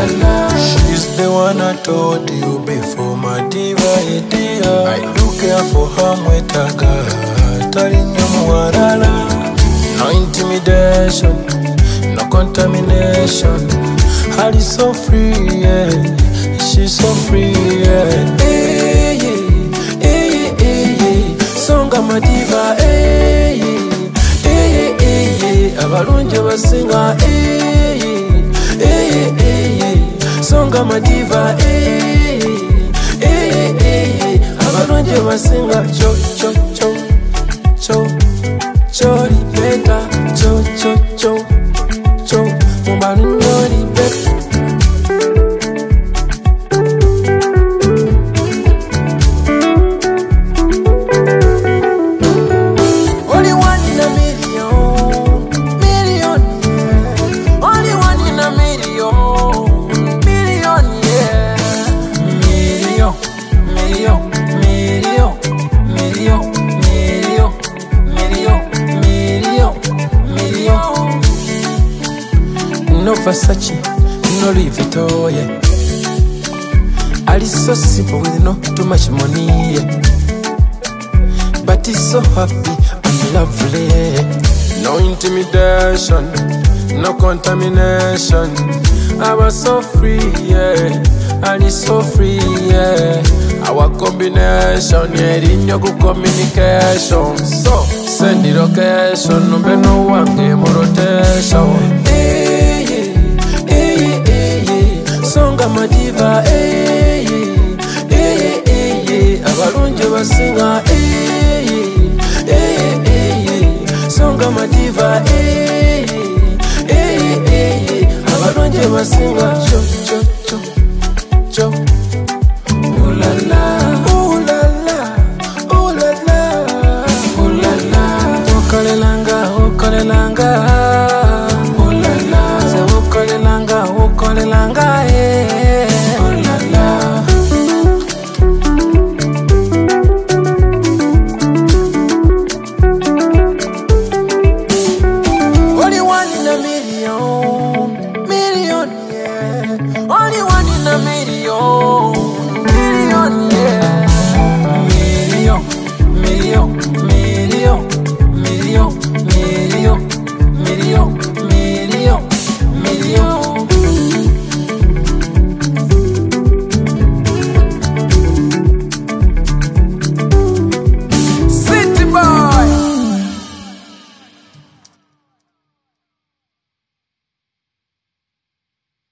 She's the one I told you before, my diva idea. I do care for her mwetaka, talinya muwarala. No intimidation, no contamination. Her is so free, yeah. She's so free, yeah. Hey, yeah. Hey, hey, hey. Songa madiva, hey, hey, hey, hey. Abalunje basinga, hey, hey, hey, hey. Songa madiva, hey, hey, hey, hey. Abalunje basinga, cho, cho, cho, cho, chori beta, cho, cho, cho, cho, mubalunjori beta. No Versace, no Louis Vuitton, yeah. Alice so simple with no too much money, yeah. But he's so happy and lovely, yeah. No intimidation, no contamination. I was so free, yeah. Alice so free, yeah. Our combination, yeah, in your good communication. So, send the location, no be no one game or rotation. Songa madiva, eh, eh, eh, eh. Abalunje basinga, eh, eh, eh, eh. Songa madiva, eh, eh, eh, eh. Abalunje basinga, cho, cho.